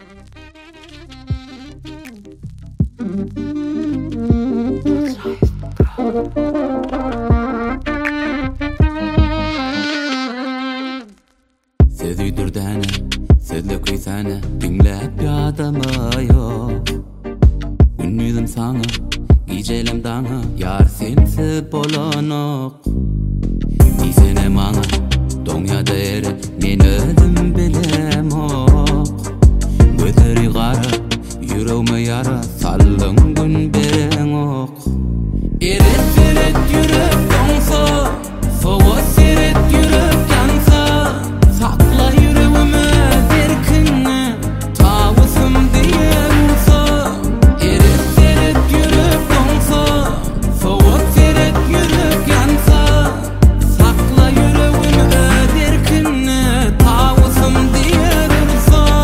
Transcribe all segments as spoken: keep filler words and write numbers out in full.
Sözüdür dene, sözlü kıysana, dinlep bir adamı yok. Ünlüdüm sana, giyeceğim dana, yar sensiz bolanok. Diysene bana, dünyada eri, men özüm bilem ok. Gözleri kara, yüreğime yara, sallın gün beren ok. Eret seret yürek donsa, soğuk seret yürek yansa, sakla yüreğime derkini, tavusum diye vursa. Eret seret yürek donsa, soğuk seret yürek yansa, sakla yüreğime derkini, tavusum diye vursa.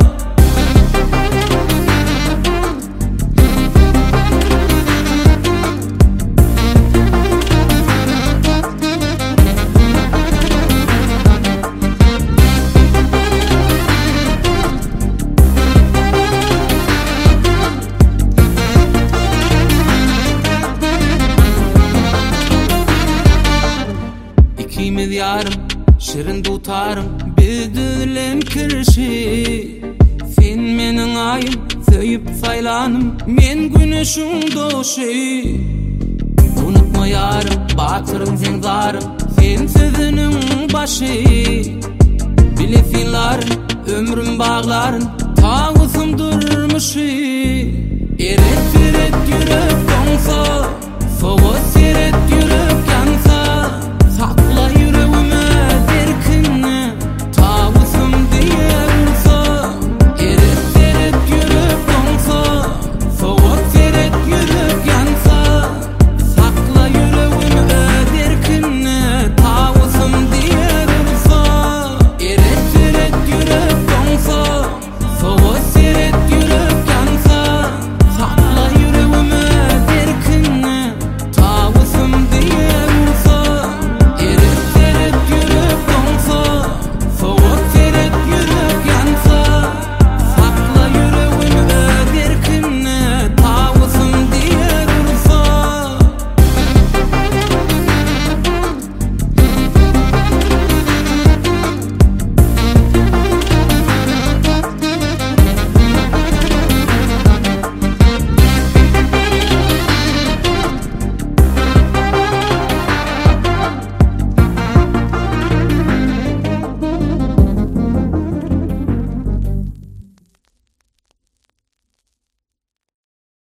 İkimiz yarım, şirin tutarım, büdülem kirşi. Sen menin ayım, söyüp saylanım, men güneşin doğuşu. Unutma yarım, batırın sen zarım, sen sözünün başı. Bilesinlerin, ömrüm bağların, tağısım durmuşu.